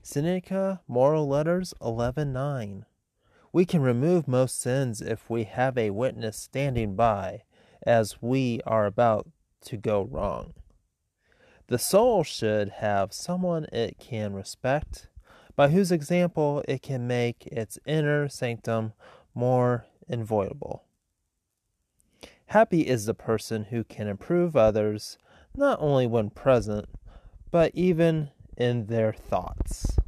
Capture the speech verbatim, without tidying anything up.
Seneca, Moral Letters eleven nine. We can remove most sins if we have a witness standing by as we are about to go wrong. The soul should have someone it can respect, by whose example it can make its inner sanctum more inviolable. Happy is the person who can improve others, not only when present, but even in their thoughts.